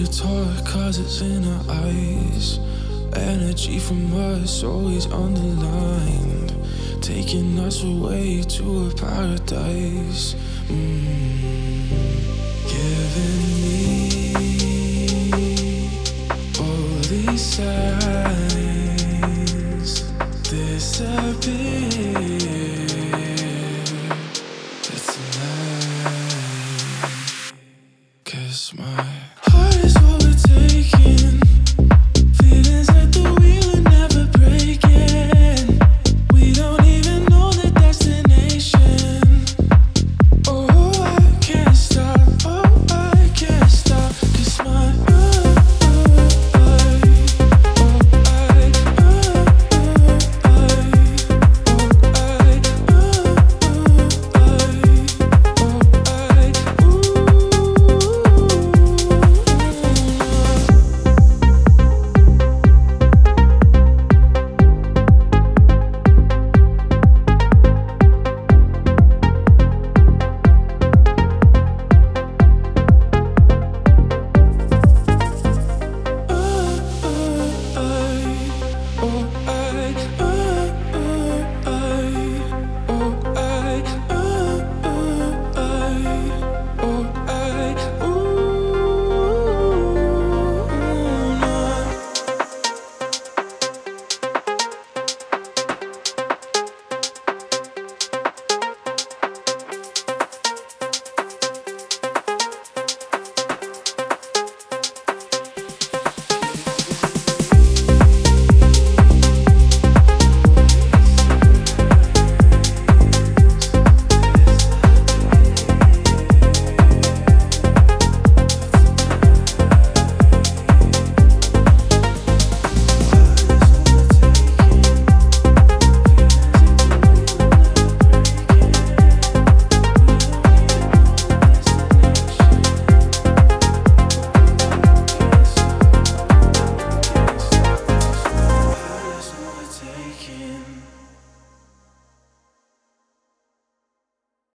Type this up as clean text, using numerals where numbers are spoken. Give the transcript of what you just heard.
to talk cause it's in our eyes. Energy from us always underlined, taking us away to a paradise. Giving me all these signs disappear. It's tonight, 'cause my heart is overtaken.